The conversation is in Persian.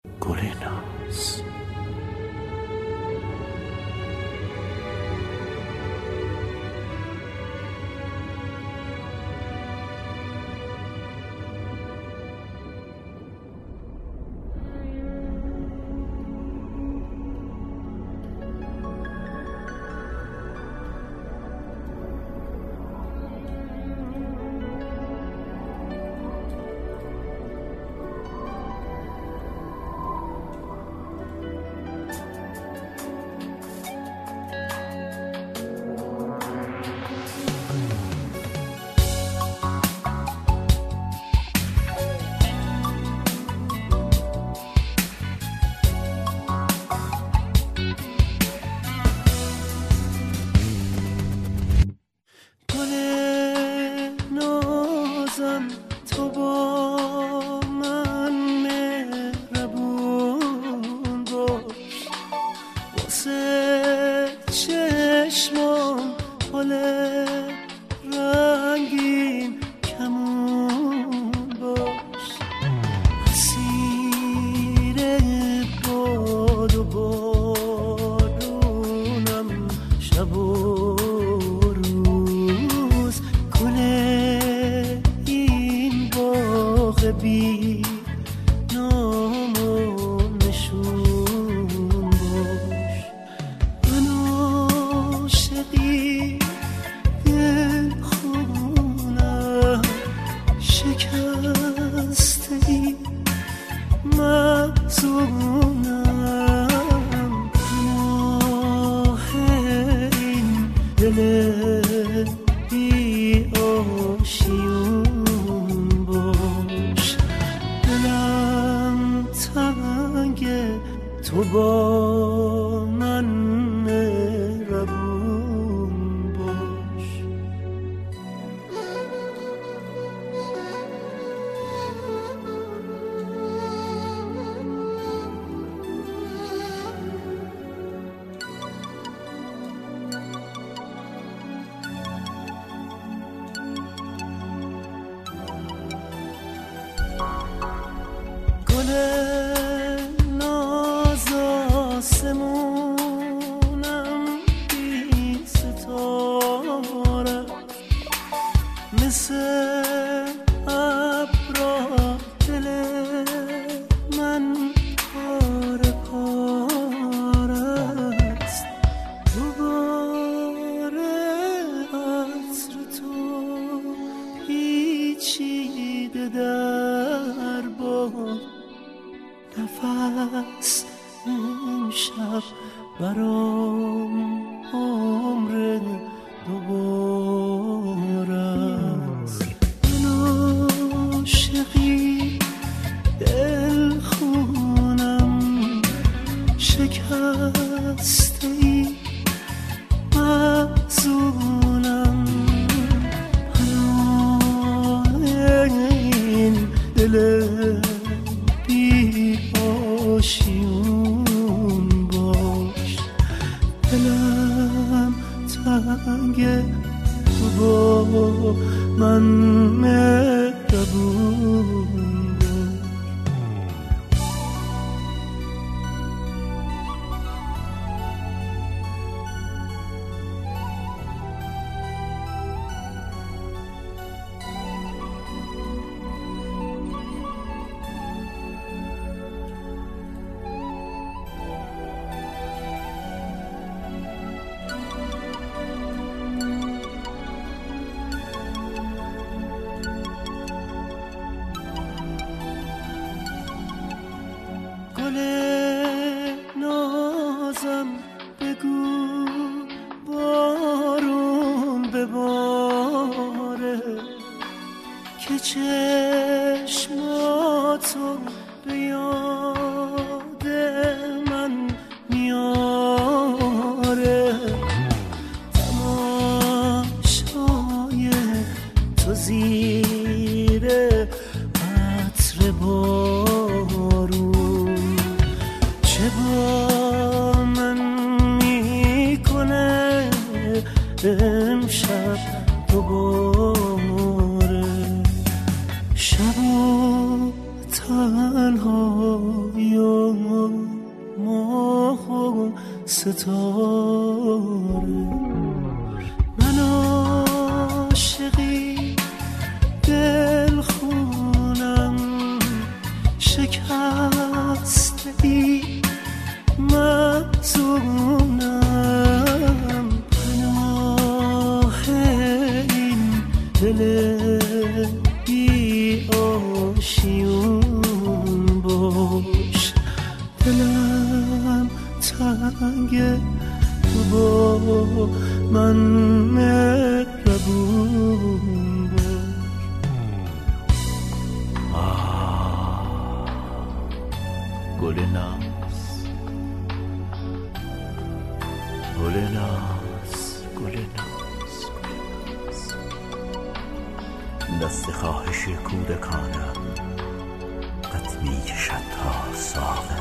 گل ناز. تو با من مهربون باش، واسه چشمام حال رنگین کمون باش، اسیر باد و بارونم شب و روز، گل بی نام و نشون باش. من عاشقی دل خونم شکسته مغزونم، پناه این دل بی آشیون باش. دلم تنگه تو با من مهربون باش. گل ناز آسمونم بی ستاره، مثل ابرا دل من پاره پاره است. دوباره عطر تو پیچیده در باد، نفس امشب برام عمر دوباره است. من عاشقی دل خونم شکسته ای مغزونم، پناه این دل بی آشیون باش. دلم تنگه تو ستاره. من عاشقی دل خونم، شکسته‌ای مفتونم، پناه این دل بی آشیون باش. دلم تنگه با من مهربون باش. گل ناز، گل ناز، گل ناز، دست خواهش کودکانم قد می کشد تا ساق